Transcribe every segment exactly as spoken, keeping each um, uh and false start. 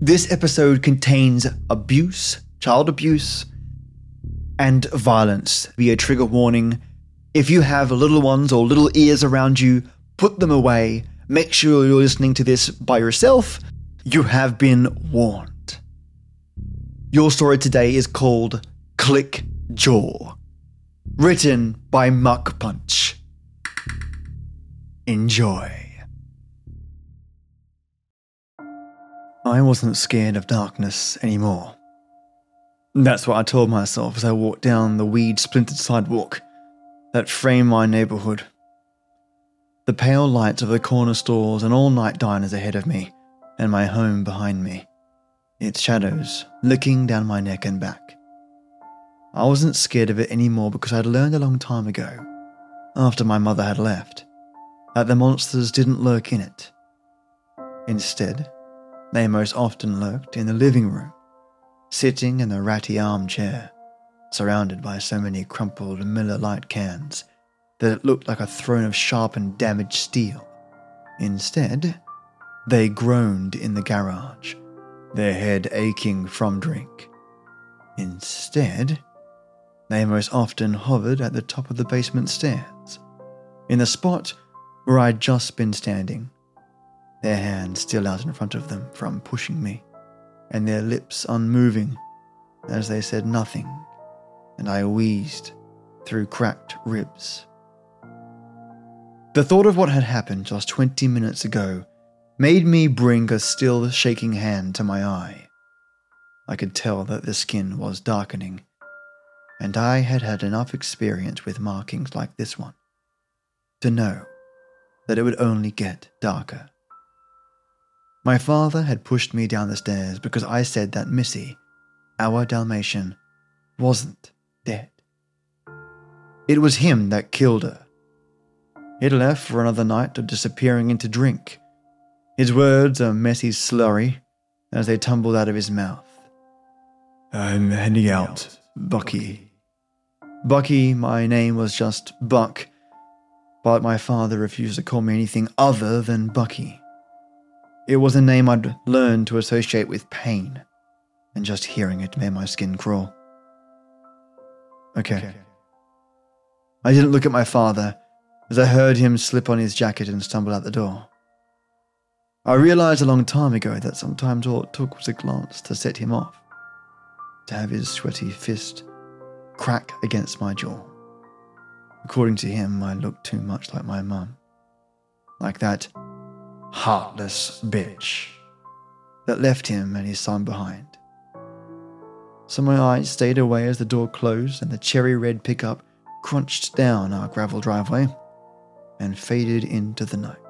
This episode contains abuse, child abuse, and violence. Be a trigger warning. If you have little ones or little ears around you, put them away. Make sure you're listening to this by yourself. You have been warned. Your story today is called Click Jaw. Written by Muck Punch. Enjoy. I wasn't scared of darkness anymore. That's what I told myself as I walked down the weed-splintered sidewalk that framed my neighborhood. The pale lights of the corner stores and all-night diners ahead of me, and my home behind me, its shadows licking down my neck and back. I wasn't scared of it anymore because I'd learned a long time ago, after my mother had left, that the monsters didn't lurk in it. Instead, they most often lurked in the living room, sitting in a ratty armchair, surrounded by so many crumpled Miller Lite cans that it looked like a throne of sharpened, damaged steel. Instead, they groaned in the garage, their head aching from drink. Instead, they most often hovered at the top of the basement stairs, in the spot where I'd just been standing, their hands still out in front of them from pushing me, and their lips unmoving as they said nothing, and I wheezed through cracked ribs. The thought of what had happened just twenty minutes ago made me bring a still shaking hand to my eye. I could tell that the skin was darkening, and I had had enough experience with markings like this one to know that it would only get darker. My father had pushed me down the stairs because I said that Missy, our Dalmatian, wasn't dead. It was him that killed her. He'd left for another night of disappearing into drink, his words a messy slurry as they tumbled out of his mouth. I'm heading out, Bucky. Bucky, my name was just Buck, but my father refused to call me anything other than Bucky. It was a name I'd learned to associate with pain, and just hearing it made my skin crawl. Okay. okay. I didn't look at my father as I heard him slip on his jacket and stumble out the door. I realized a long time ago that sometimes all it took was a glance to set him off, to have his sweaty fist crack against my jaw. According to him, I looked too much like my mum. Like that heartless bitch that left him and his son behind. So my eyes stayed away as the door closed and the cherry red pickup crunched down our gravel driveway and faded into the night.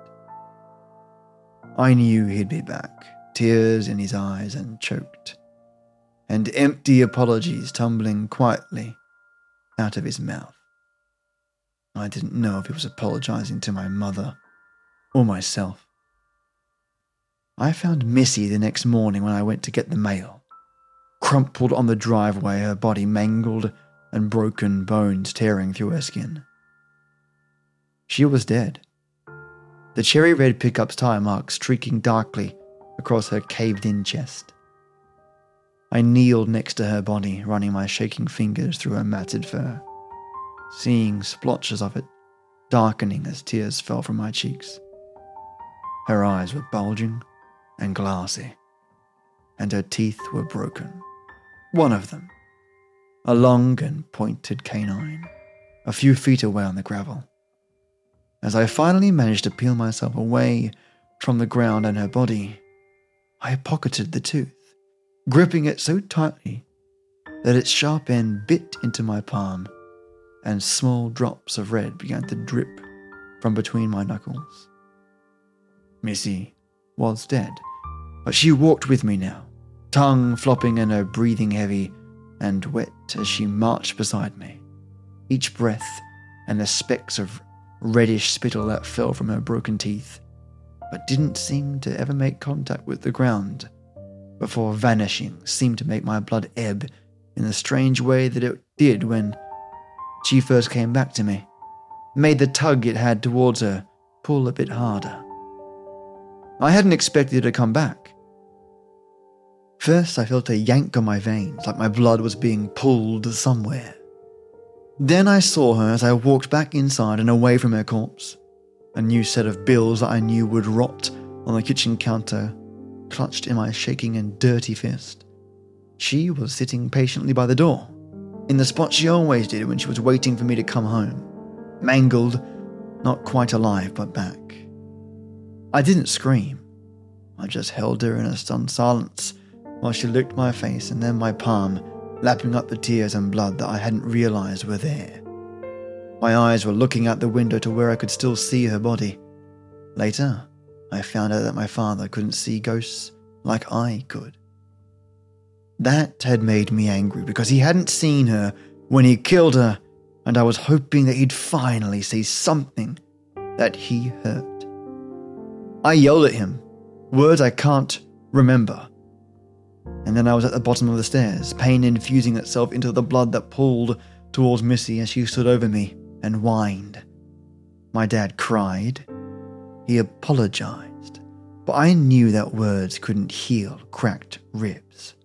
I knew he'd be back, tears in his eyes and choked, and empty apologies tumbling quietly out of his mouth. I didn't know if he was apologizing to my mother or myself. I found Missy the next morning when I went to get the mail, crumpled on the driveway, her body mangled and broken bones tearing through her skin. She was dead, the cherry red pickup's tire marks streaking darkly across her caved-in chest. I kneeled next to her body, running my shaking fingers through her matted fur, seeing splotches of it darkening as tears fell from my cheeks. Her eyes were bulging and glassy, and her teeth were broken. One of them, a long and pointed canine, a few feet away on the gravel. As I finally managed to peel myself away from the ground and her body, I pocketed the tooth, gripping it so tightly that its sharp end bit into my palm, and small drops of red began to drip from between my knuckles. Missy was dead, but she walked with me now, tongue flopping and her breathing heavy and wet as she marched beside me. Each breath and the specks of reddish spittle that fell from her broken teeth, but didn't seem to ever make contact with the ground, before vanishing seemed to make my blood ebb in the strange way that it did when she first came back to me, made the tug it had towards her pull a bit harder. I hadn't expected her to come back. First, I felt a yank on my veins, like my blood was being pulled somewhere. Then I saw her as I walked back inside and away from her corpse. A new set of bills that I knew would rot on the kitchen counter, clutched in my shaking and dirty fist. She was sitting patiently by the door, in the spot she always did when she was waiting for me to come home. Mangled, not quite alive, but back. I didn't scream. I just held her in a stunned silence while she licked my face and then my palm, lapping up the tears and blood that I hadn't realised were there. My eyes were looking out the window to where I could still see her body. Later, I found out that my father couldn't see ghosts like I could. That had made me angry because he hadn't seen her when he killed her, and I was hoping that he'd finally see something that he heard. I yelled at him, words I can't remember. And then I was at the bottom of the stairs, pain infusing itself into the blood that pulled towards Missy as she stood over me and whined. My dad cried. He apologized, but I knew that words couldn't heal cracked ribs.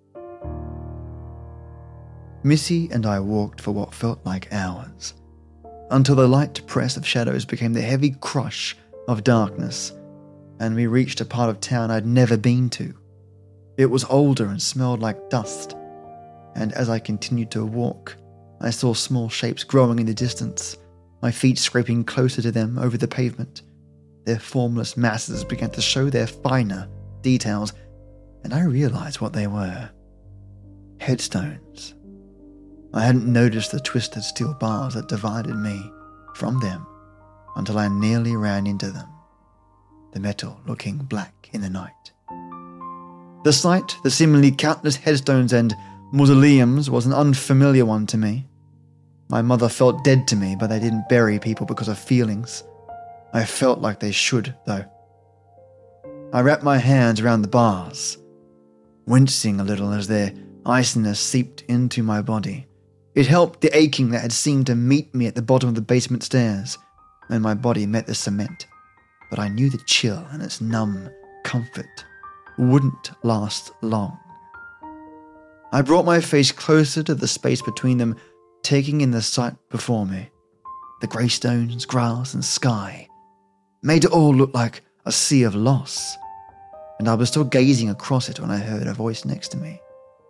Missy and I walked for what felt like hours, until the light press of shadows became the heavy crush of darkness, and we reached a part of town I'd never been to. It was older and smelled like dust, and as I continued to walk, I saw small shapes growing in the distance, my feet scraping closer to them over the pavement. Their formless masses began to show their finer details, and I realized what they were. Headstones. I hadn't noticed the twisted steel bars that divided me from them until I nearly ran into them, the metal looking black in the night. The sight, the seemingly countless headstones and mausoleums, was an unfamiliar one to me. My mother felt dead to me, but they didn't bury people because of feelings. I felt like they should, though. I wrapped my hands around the bars, wincing a little as their iciness seeped into my body. It helped the aching that had seemed to meet me at the bottom of the basement stairs when my body met the cement, but I knew the chill and its numb comfort wouldn't last long. I brought my face closer to the space between them, taking in the sight before me. The grey stones, grass and sky made it all look like a sea of loss, and I was still gazing across it when I heard a voice next to me.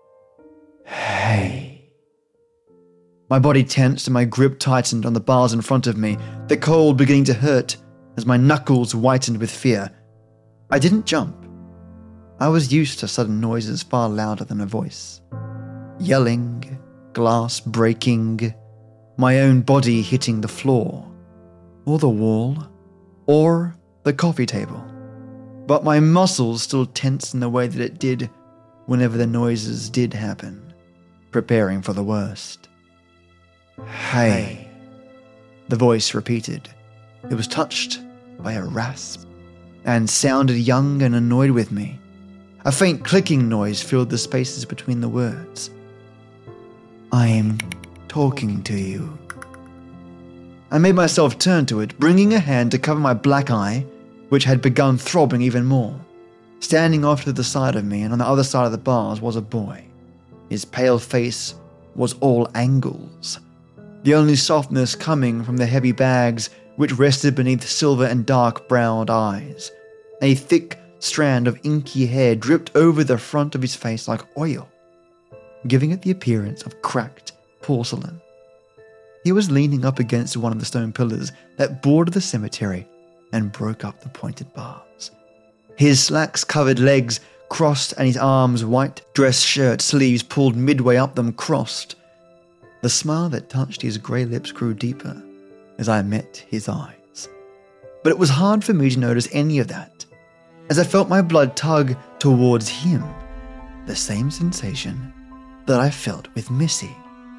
Hey. My body tensed and my grip tightened on the bars in front of me, the cold beginning to hurt as my knuckles whitened with fear. I didn't jump. I was used to sudden noises far louder than a voice. Yelling, glass breaking, my own body hitting the floor, or the wall, or the coffee table. But my muscles still tensed in the way that it did whenever the noises did happen, preparing for the worst. Hey, the voice repeated. It was touched by a rasp and sounded young and annoyed with me. A faint clicking noise filled the spaces between the words. I am talking to you. I made myself turn to it, bringing a hand to cover my black eye, which had begun throbbing even more. Standing off to the side of me and on the other side of the bars was a boy. His pale face was all angles, the only softness coming from the heavy bags which rested beneath silver and dark-browed eyes. A thick strand of inky hair dripped over the front of his face like oil, giving it the appearance of cracked porcelain. He was leaning up against one of the stone pillars that bordered the cemetery and broke up the pointed bars. His slacks-covered legs crossed and his arms, white dress shirt sleeves pulled midway up them, crossed. The smile that touched his grey lips grew deeper as I met his eyes. But it was hard for me to notice any of that, as I felt my blood tug towards him, the same sensation that I felt with Missy.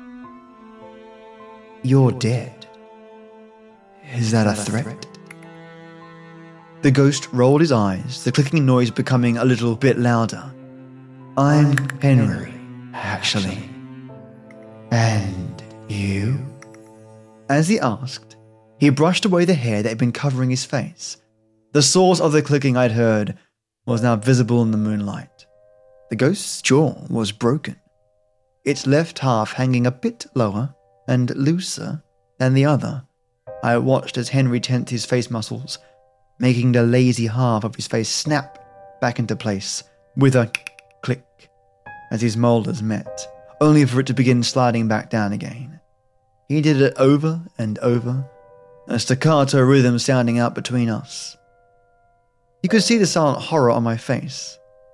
You're dead. Is that a threat? The ghost rolled his eyes, the clicking noise becoming a little bit louder. I'm Henry, actually. And you? As he asked, he brushed away the hair that had been covering his face. The source of the clicking I'd heard was now visible in the moonlight. The ghost's jaw was broken, its left half hanging a bit lower and looser than the other. I watched as Henry tensed his face muscles, making the lazy half of his face snap back into place with a click as his molars met, only for it to begin sliding back down again. He did it over and over, a staccato rhythm sounding out between us. You could see the silent horror on my face.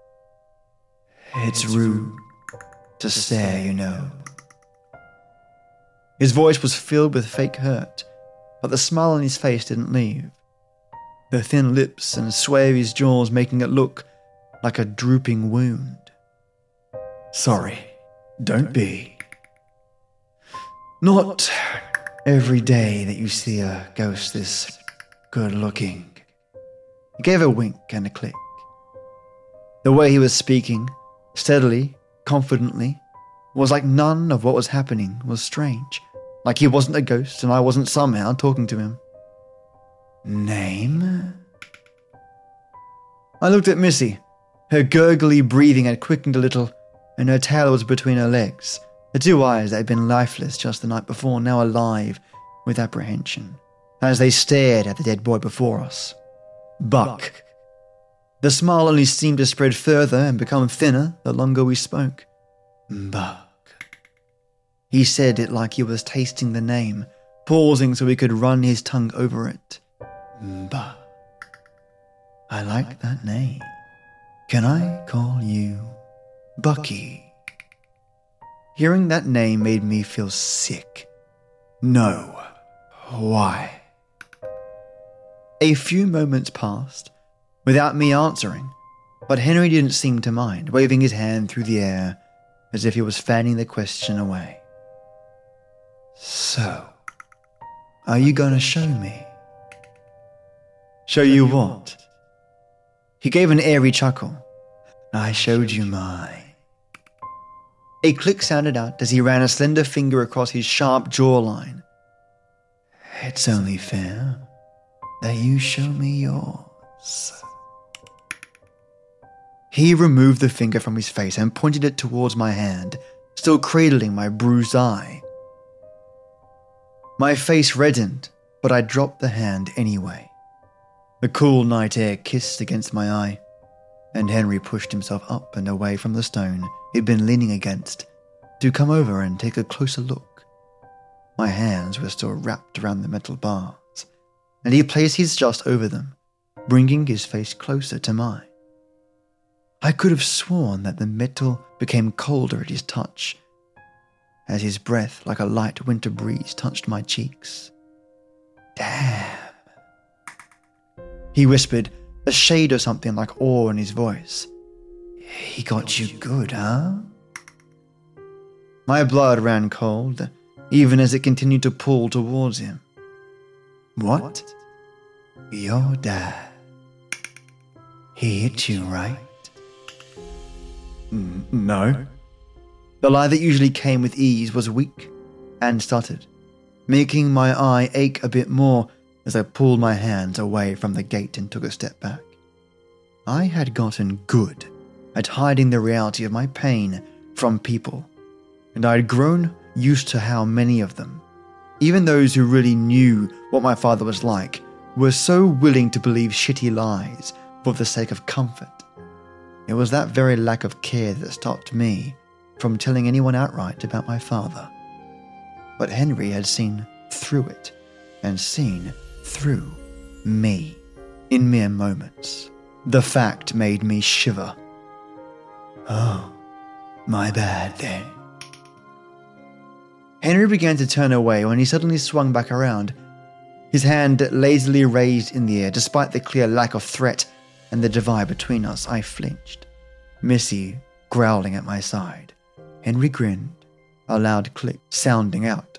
It's rude to stare, you know. His voice was filled with fake hurt, but the smile on his face didn't leave. The thin lips and sway of his jaws making it look like a drooping wound. Sorry, don't be. Not every day that you see a ghost this good looking. He gave a wink and a click. The way he was speaking, steadily, confidently, was like none of what was happening was strange. Like he wasn't a ghost and I wasn't somehow talking to him. Name? I looked at Missy. Her gurgly breathing had quickened a little, and her tail was between her legs. The two eyes that had been lifeless just the night before, now alive with apprehension, as they stared at the dead boy before us. Buck. The smile only seemed to spread further and become thinner the longer we spoke. Buck. He said it like he was tasting the name, pausing so he could run his tongue over it. Buck. I like that name. Can I call you Bucky? Hearing that name made me feel sick. No. Why? A few moments passed without me answering, but Henry didn't seem to mind, waving his hand through the air as if he was fanning the question away. So, are you going to show me? Show you what? He gave an airy chuckle. I showed you mine. A click sounded out as he ran a slender finger across his sharp jawline. It's only fair that you show me yours. He removed the finger from his face and pointed it towards my hand, still cradling my bruised eye. My face reddened, but I dropped the hand anyway. The cool night air kissed against my eye, and Henry pushed himself up and away from the stone he'd been leaning against to come over and take a closer look. My hands were still wrapped around the metal bars, and he placed his just over them, bringing his face closer to mine. I could have sworn that the metal became colder at his touch, as his breath like a light winter breeze touched my cheeks. Damn. He whispered, a shade of something like awe in his voice. He got you good, huh? My blood ran cold, even as it continued to pull towards him. What? Your dad. He hit you, right? N- no. The lie that usually came with ease was weak and stuttered, making my eye ache a bit more as I pulled my hands away from the gate and took a step back. I had gotten good at hiding the reality of my pain from people, and I had grown used to how many of them, even those who really knew what my father was like, were so willing to believe shitty lies for the sake of comfort. It was that very lack of care that stopped me from telling anyone outright about my father. But Henry had seen through it, and seen through me in mere moments. The fact made me shiver. Oh, my bad then. Henry began to turn away when he suddenly swung back around, his hand lazily raised in the air. Despite the clear lack of threat and the divide between us, I flinched, Missy growling at my side. Henry grinned, a loud click sounding out.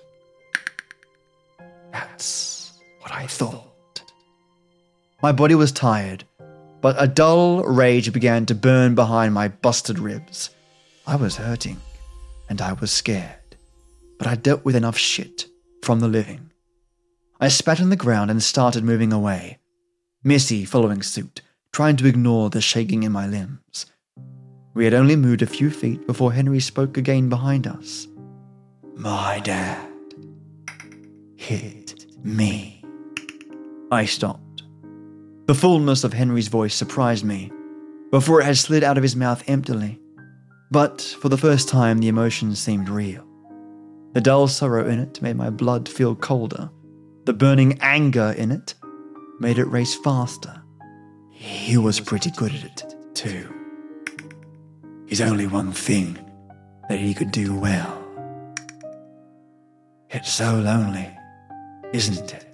That's what I thought. My body was tired, but a dull rage began to burn behind my busted ribs. I was hurting, and I was scared, but I dealt with enough shit from the living. I spat on the ground and started moving away, Missy following suit, trying to ignore the shaking in my limbs. We had only moved a few feet before Henry spoke again behind us. My dad hit me. I stopped. The fullness of Henry's voice surprised me, before it had slid out of his mouth emptily. But for the first time, the emotion seemed real. The dull sorrow in it made my blood feel colder. The burning anger in it made it race faster. He was pretty good at it, too. There's only one thing that he could do well. It's so lonely, isn't it?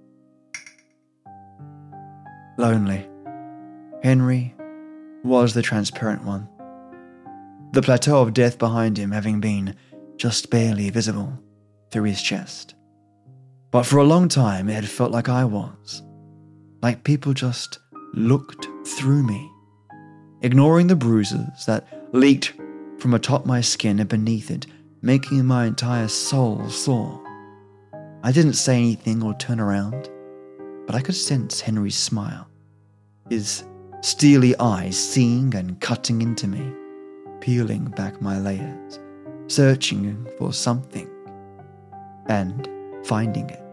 Lonely. Henry was the transparent one. The plateau of death behind him having been just barely visible through his chest. But for a long time it had felt like I was. Like people just looked through me, ignoring the bruises that leaked from atop my skin and beneath it, making my entire soul sore. I didn't say anything or turn around, but I could sense Henry's smile, his steely eyes seeing and cutting into me, peeling back my layers, searching for something, and finding it.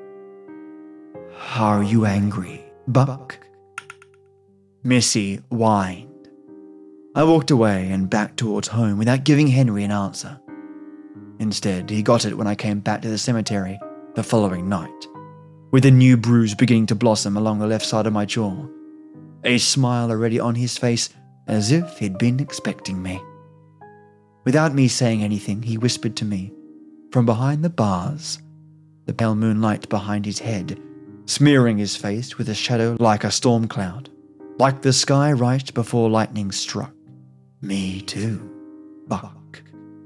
Are you angry, Buck? Missy whined. I walked away and back towards home without giving Henry an answer. Instead, he got it when I came back to the cemetery the following night, with a new bruise beginning to blossom along the left side of my jaw, a smile already on his face as if he'd been expecting me. Without me saying anything, he whispered to me, from behind the bars, the pale moonlight behind his head, smearing his face with a shadow like a storm cloud, like the sky right before lightning struck. Me too, Buck.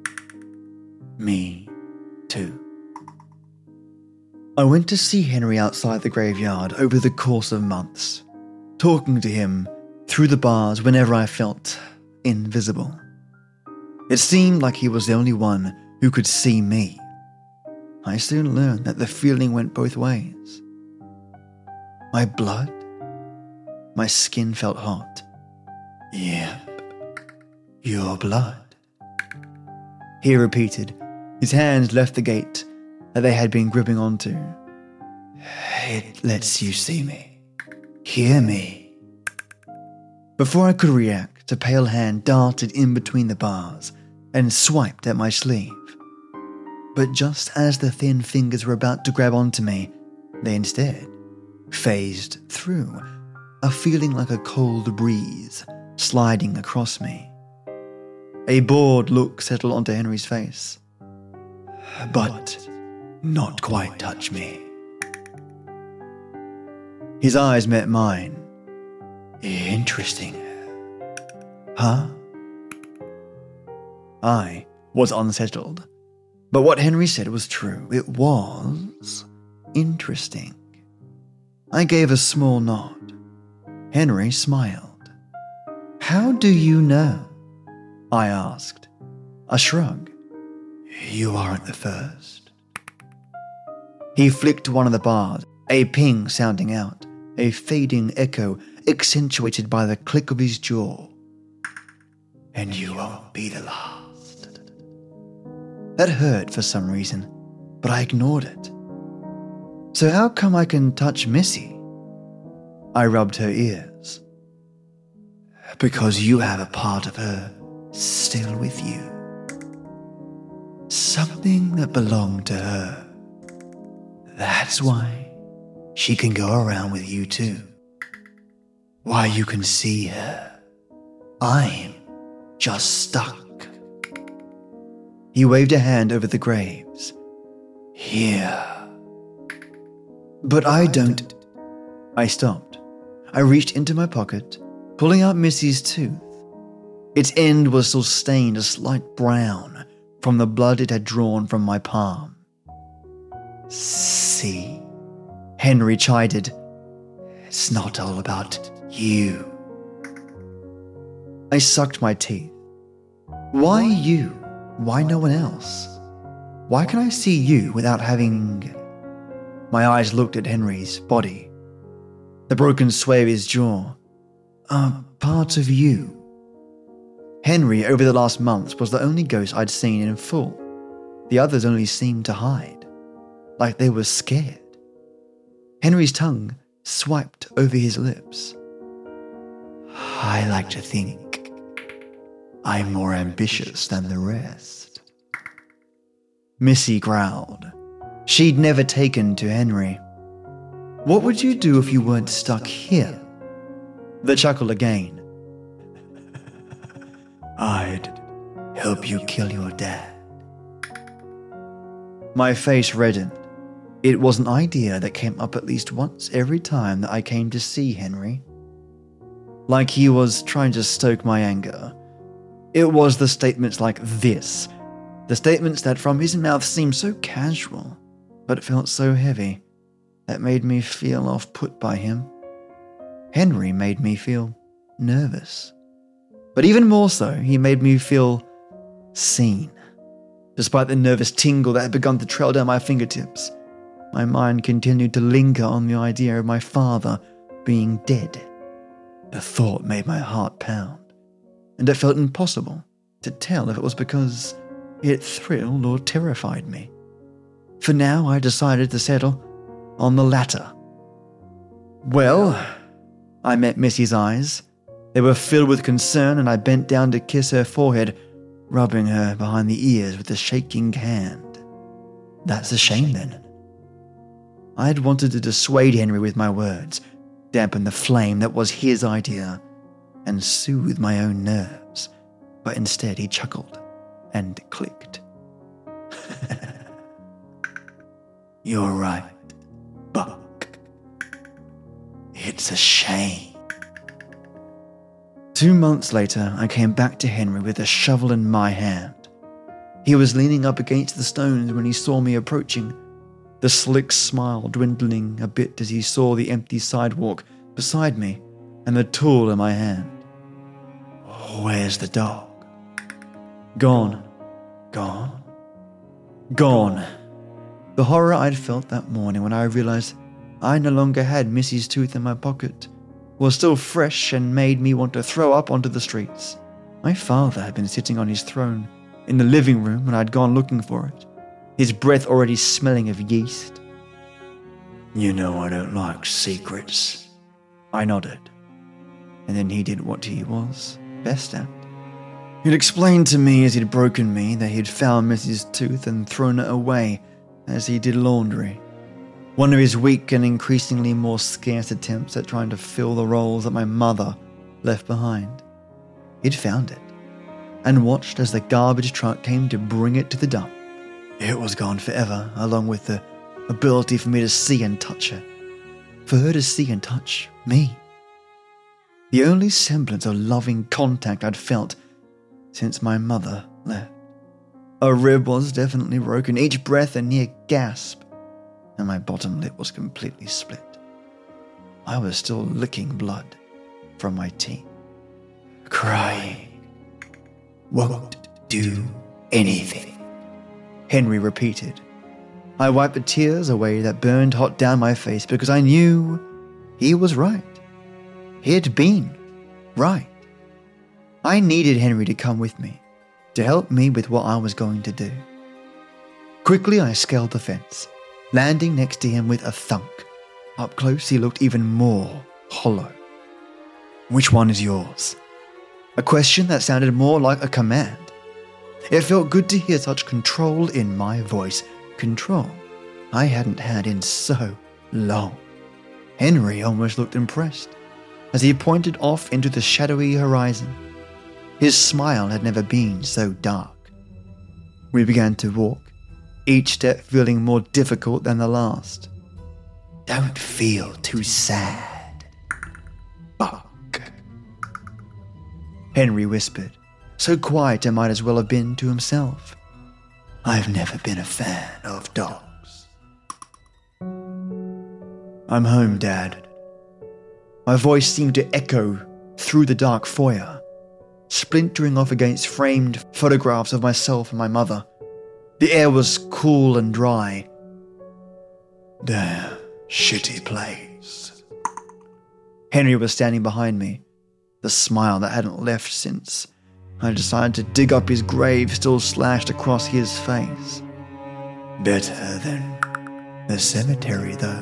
Me too. I went to see Henry outside the graveyard over the course of months, talking to him through the bars whenever I felt invisible. It seemed like he was the only one who could see me. I soon learned that the feeling went both ways. My blood, my skin felt hot. Yep, your blood, he repeated. His hands left the gate that they had been gripping onto. It lets you see me, hear me. Before I could react, a pale hand darted in between the bars and swiped at my sleeve. But just as the thin fingers were about to grab onto me, they instead phased through, a feeling like a cold breeze sliding across me. A bored look settled onto Henry's face. But not quite touch me. His eyes met mine. Interesting. Huh? I was unsettled. But what Henry said was true. It was interesting. I gave a small nod. Henry smiled. How do you know? I asked. A shrug. You aren't the first. He flicked one of the bars, a ping sounding out, a fading echo accentuated by the click of his jaw. And you won't be the last. That hurt for some reason, but I ignored it. So how come I can touch Missy? I rubbed her ears. Because you have a part of her still with you. Something that belonged to her. That's why she can go around with you too. Why you can see her. I'm just stuck. He waved a hand over the graves. Here. But I don't... I stopped. I reached into my pocket, pulling out Missy's tooth. Its end was still stained a slight brown from the blood it had drawn from my palm. See, Henry chided. It's not all about you. I sucked my teeth. Why you? Why no one else? Why can I see you without having... My eyes looked at Henry's body. The broken sway of his jaw. A part of you. Henry, over the last months, was the only ghost I'd seen in full. The others only seemed to hide, like they were scared. Henry's tongue swiped over his lips. I like to think I'm more ambitious than the rest. Missy growled. She'd never taken to Henry. What would you do if you weren't stuck here? The chuckle again. I'd help you kill your dad. My face reddened. It was an idea that came up at least once every time that I came to see Henry. Like he was trying to stoke my anger. It was the statements like this, the statements that from his mouth seemed so casual, but felt so heavy, that made me feel off-put by him. Henry made me feel nervous. But even more so, he made me feel seen. Despite the nervous tingle that had begun to trail down my fingertips, my mind continued to linger on the idea of my father being dead. The thought made my heart pound, and it felt impossible to tell if it was because it thrilled or terrified me. For now, I decided to settle on the latter. Well, I met Missy's eyes. They were filled with concern, and I bent down to kiss her forehead, rubbing her behind the ears with a shaking hand. That's a shame, then. I had wanted to dissuade Henry with my words, dampen the flame that was his idea, and soothe my own nerves, but instead he chuckled and clicked. You're right, Buck. It's a shame. Two months later, I came back to Henry with a shovel in my hand. He was leaning up against the stones when he saw me approaching, the slick smile dwindling a bit as he saw the empty sidewalk beside me and the tool in my hand. Where's the dog? Gone. Gone? Gone. The horror I'd felt that morning when I realized I no longer had Missy's tooth in my pocket was still fresh and made me want to throw up onto the streets. My father had been sitting on his throne in the living room when I'd gone looking for it, his breath already smelling of yeast. You know I don't like secrets. I nodded, and then he did what he was best at. He'd explained to me as he'd broken me that he'd found Missy's tooth and thrown it away as he did laundry. One of his weak and increasingly more scarce attempts at trying to fill the roles that my mother left behind. He'd found it, and watched as the garbage truck came to bring it to the dump. It was gone forever, along with the ability for me to see and touch her. For her to see and touch me. The only semblance of loving contact I'd felt since my mother left. A rib was definitely broken, each breath a near gasp, and my bottom lip was completely split. I was still licking blood from my teeth. Crying won't do anything, Henry repeated. I wiped the tears away that burned hot down my face because I knew he was right. He had been right. I needed Henry to come with me, to help me with what I was going to do. Quickly I scaled the fence, landing next to him with a thunk. Up close he looked even more hollow. Which one is yours? A question that sounded more like a command. It felt good to hear such control in my voice. Control I hadn't had in so long. Henry almost looked impressed as he pointed off into the shadowy horizon. His smile had never been so dark. We began to walk, each step feeling more difficult than the last. Don't feel too sad, Buck, Henry whispered, so quiet it might as well have been to himself. I've never been a fan of dogs. I'm home, Dad. My voice seemed to echo through the dark foyer, splintering off against framed photographs of myself and my mother. The air was cool and dry. Damn shitty place. Henry was standing behind me, the smile that hadn't left since I decided to dig up his grave still slashed across his face. Better than the cemetery, though.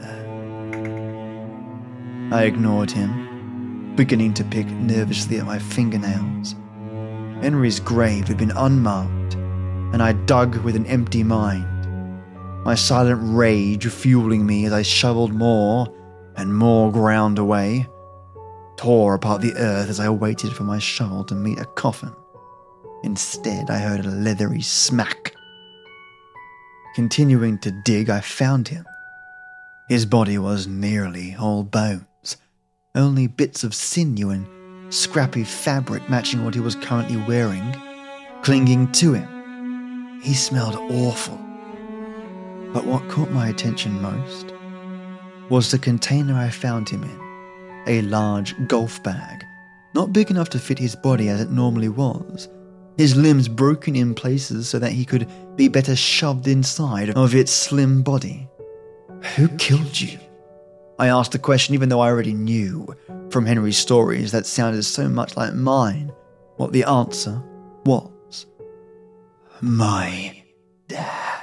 I ignored him, beginning to pick nervously at my fingernails. Henry's grave had been unmarked, and I dug with an empty mind, my silent rage fueling me as I shoveled more and more ground away, tore apart the earth as I waited for my shovel to meet a coffin. Instead, I heard a leathery smack. Continuing to dig, I found him. His body was nearly all bones, only bits of sinew and scrappy fabric matching what he was currently wearing, clinging to him. He smelled awful. But what caught my attention most was the container I found him in, a large golf bag, not big enough to fit his body as it normally was, his limbs broken in places so that he could be better shoved inside of its slim body. Who killed you? I asked the question even though I already knew from Henry's stories that sounded so much like mine what the answer was. My dad.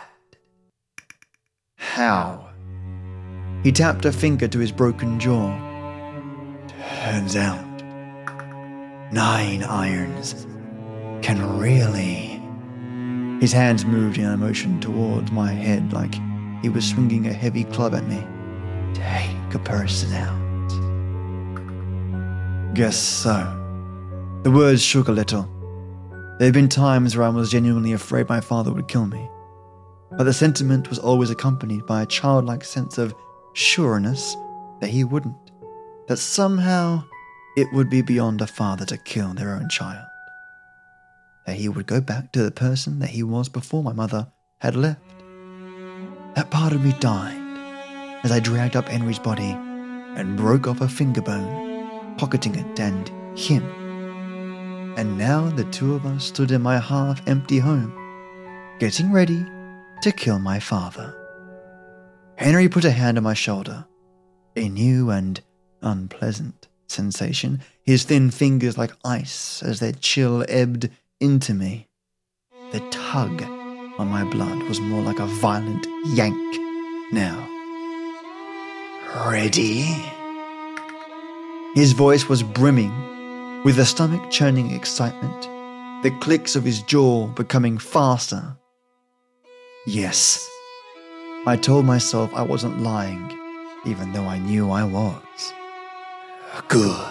How? He tapped a finger to his broken jaw. Turns out, nine irons can really... His hands moved in a motion towards my head like he was swinging a heavy club at me. Take a person out. Guess so. The words shook a little. There had been times where I was genuinely afraid my father would kill me, but the sentiment was always accompanied by a childlike sense of sureness that he wouldn't, that somehow it would be beyond a father to kill their own child, that he would go back to the person that he was before my mother had left. That part of me died as I dragged up Henry's body and broke off a finger bone, pocketing it and him. And now the two of us stood in my half-empty home, getting ready to kill my father. Henry put a hand on my shoulder, a new and unpleasant sensation, his thin fingers like ice as their chill ebbed into me. The tug on my blood was more like a violent yank now. Ready? His voice was brimming with a stomach-churning excitement, the clicks of his jaw becoming faster. Yes, I told myself I wasn't lying, even though I knew I was. Good.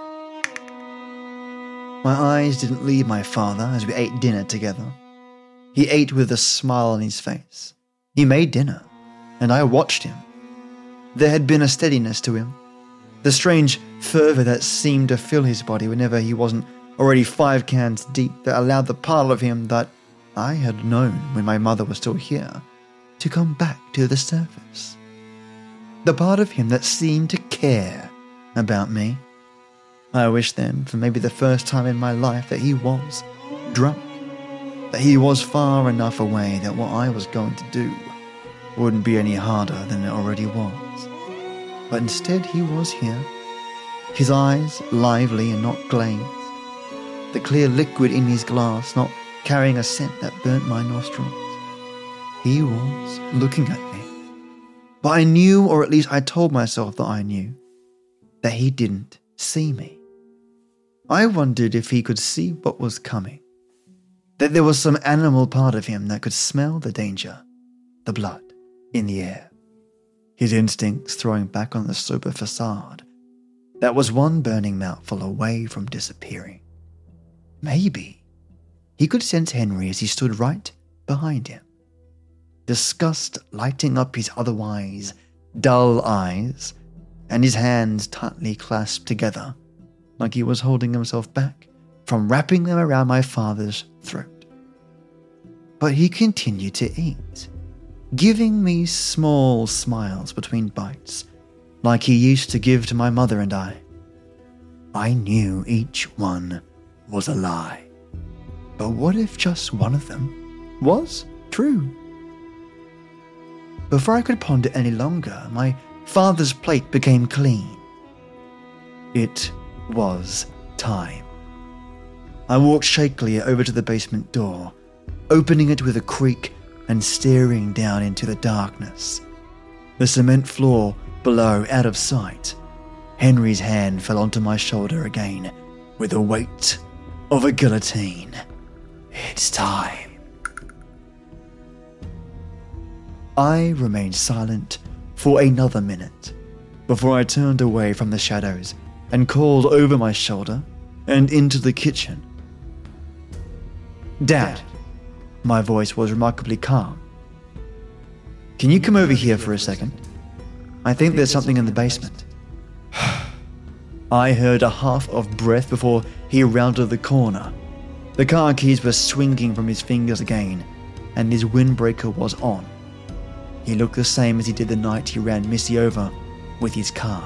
My eyes didn't leave my father as we ate dinner together. He ate with a smile on his face. He made dinner, and I watched him. There had been a steadiness to him, the strange fervour that seemed to fill his body whenever he wasn't already five cans deep, that allowed the part of him that I had known when my mother was still here to come back to the surface. The part of him that seemed to care about me. I wished then, for maybe the first time in my life, that he was drunk, that he was far enough away that what I was going to do wouldn't be any harder than it already was. But instead he was here, his eyes lively and not glazed, the clear liquid in his glass not carrying a scent that burnt my nostrils. He was looking at me. But I knew, or at least I told myself that I knew, that he didn't see me. I wondered if he could see what was coming, that there was some animal part of him that could smell the danger, the blood in the air, his instincts throwing back on the sober facade that was one burning mouthful away from disappearing. Maybe he could sense Henry as he stood right behind him, disgust lighting up his otherwise dull eyes, and his hands tightly clasped together, like he was holding himself back from wrapping them around my father's throat. But he continued to eat, giving me small smiles between bites, like he used to give to my mother and I. I knew each one was a lie. But what if just one of them was true? Before I could ponder any longer, my father's plate became clean. It was time. I walked shakily over to the basement door, opening it with a creak and staring down into the darkness. The cement floor below out of sight. Henry's hand fell onto my shoulder again with the weight of a guillotine. It's time. I remained silent for another minute before I turned away from the shadows and called over my shoulder and into the kitchen. Dad, my voice was remarkably calm. Can you come over here for a second? I think there's something in the basement. I heard a half of breath before he rounded the corner. The car keys were swinging from his fingers again, and his windbreaker was on. He looked the same as he did the night he ran Missy over with his car.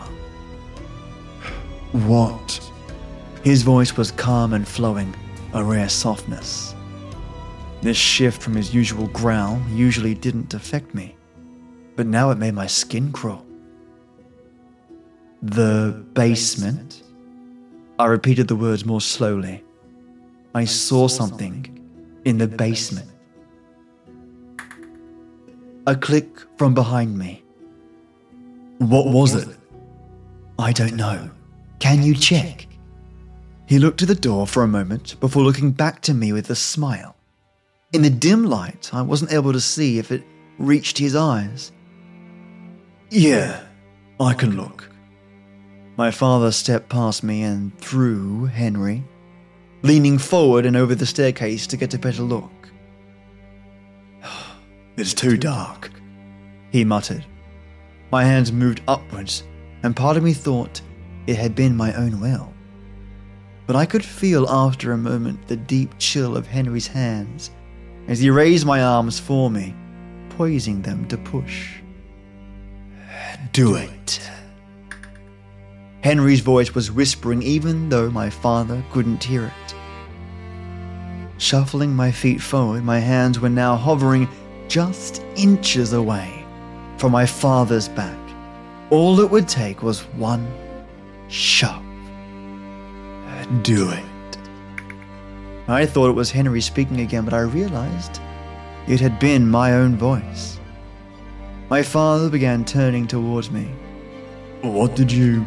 What? His voice was calm and flowing, a rare softness. This shift from his usual growl usually didn't affect me, but now it made my skin crawl. The basement? I repeated the words more slowly. I saw something in the basement. A click from behind me. What was it? I don't know. Can you check? He looked to the door for a moment before looking back to me with a smile. In the dim light, I wasn't able to see if it reached his eyes. Yeah, I can look. My father stepped past me and through Henry, leaning forward and over the staircase to get a better look. It's too dark, he muttered. My hands moved upwards, and part of me thought it had been my own will. But I could feel after a moment the deep chill of Henry's hands as he raised my arms for me, poising them to push. Do it. Henry's voice was whispering even though my father couldn't hear it. Shuffling my feet forward, my hands were now hovering just inches away from my father's back. All it would take was one shove. Do it. I thought it was Henry speaking again, but I realized it had been my own voice. My father began turning towards me. What did you...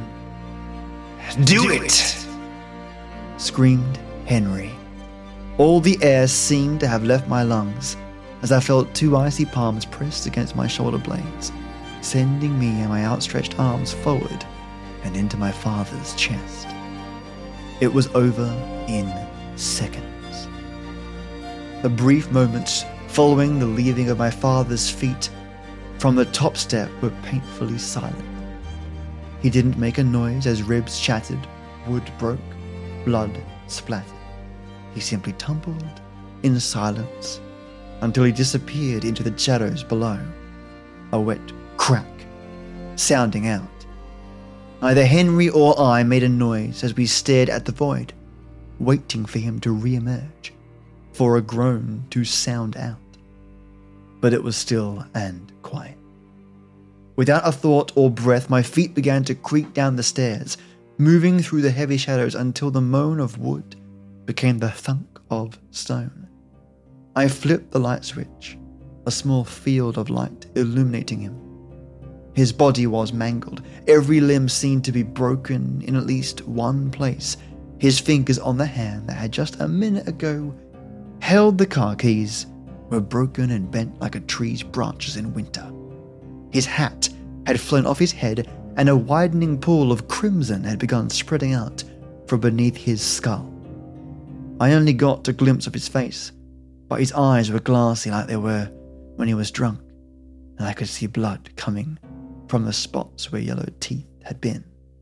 Do it! Screamed Henry. All the air seemed to have left my lungs as I felt two icy palms pressed against my shoulder blades, sending me and my outstretched arms forward and into my father's chest. It was over in seconds. The brief moments following the leaving of my father's feet from the top step were painfully silent. He didn't make a noise as ribs shattered, wood broke, blood splattered. He simply tumbled in silence until he disappeared into the shadows below, a wet crack sounding out. Neither Henry or I made a noise as we stared at the void, waiting for him to re-emerge, for a groan to sound out. But it was still and quiet. Without a thought or breath, my feet began to creak down the stairs, moving through the heavy shadows until the moan of wood became the thunk of stone. I flipped the light switch, a small field of light illuminating him. His body was mangled, every limb seemed to be broken in at least one place. His fingers on the hand that had just a minute ago held the car keys were broken and bent like a tree's branches in winter. His hat had flown off his head, and a widening pool of crimson had begun spreading out from beneath his skull. I only got a glimpse of his face, but his eyes were glassy like they were when he was drunk, and I could see blood coming from the spots where yellow teeth had been.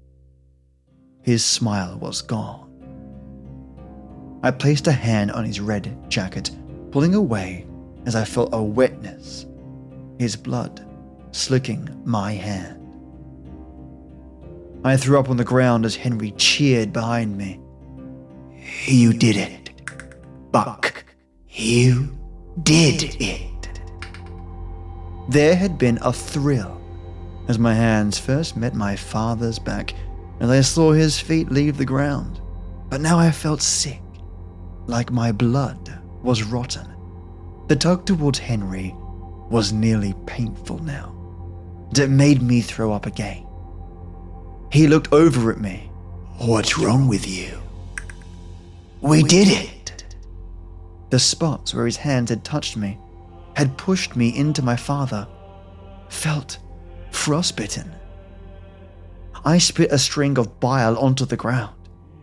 His smile was gone. I placed a hand on his red jacket, pulling away as I felt a wetness, his blood slicking my hand. I threw up on the ground as Henry cheered behind me. You did it, Buck. You did it. There had been a thrill as my hands first met my father's back and I saw his feet leave the ground. But now I felt sick, like my blood was rotten. The tug towards Henry was nearly painful now, and it made me throw up again. He looked over at me. "What's wrong with you?" "We did it." The spots where his hands had touched me, had pushed me into my father, felt frostbitten. I spit a string of bile onto the ground.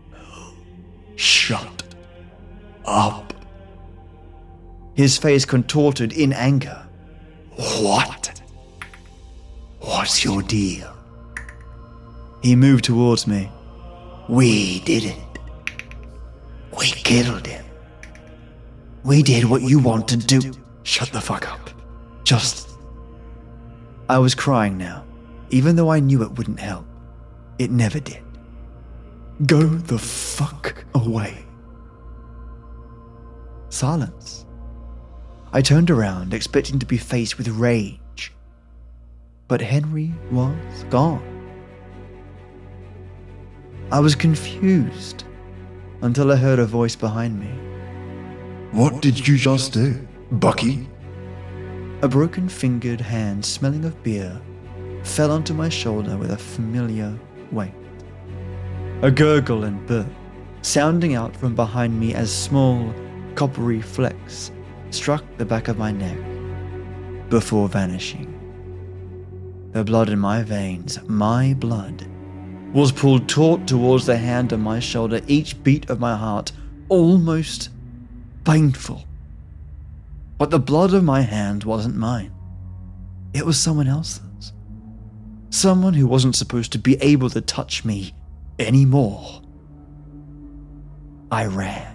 "Shut up." His face contorted in anger. "What? What's your deal?" He moved towards me. "We did it. We killed him. We did what you wanted to do." "Shut the fuck up. Just..." I was crying now, even though I knew it wouldn't help. It never did. "Go the fuck away." Silence. I turned around, expecting to be faced with rage. But Henry was gone. I was confused until I heard a voice behind me. "What did you just do, Bucky?" A broken-fingered hand smelling of beer fell onto my shoulder with a familiar weight. A gurgle and burp sounding out from behind me as small, coppery flecks struck the back of my neck before vanishing. The blood in my veins, my blood, was pulled taut towards the hand on my shoulder, each beat of my heart almost painful. But the blood of my hand wasn't mine. It was someone else's. Someone who wasn't supposed to be able to touch me anymore. I ran.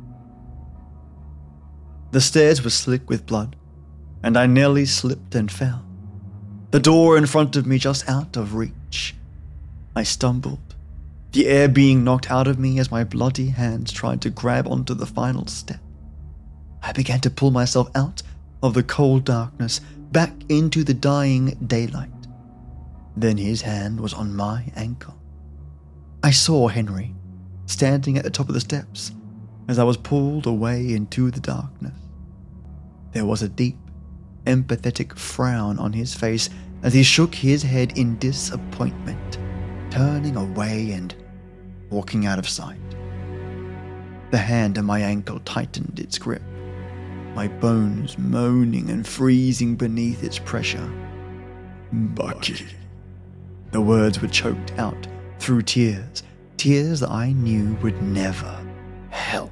The stairs were slick with blood, and I nearly slipped and fell. The door in front of me just out of reach. I stumbled, the air being knocked out of me as my bloody hands tried to grab onto the final step. I began to pull myself out of the cold darkness, back into the dying daylight. Then his hand was on my ankle. I saw Henry standing at the top of the steps as I was pulled away into the darkness. There was a deep, empathetic frown on his face as he shook his head in disappointment, turning away and walking out of sight. The hand on my ankle tightened its grip, my bones moaning and freezing beneath its pressure. "Bucky." The words were choked out through tears, tears that I knew would never help.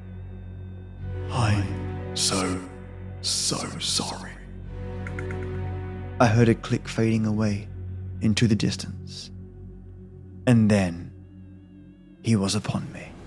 "I'm so, so sorry." I heard a click fading away into the distance. And then he was upon me.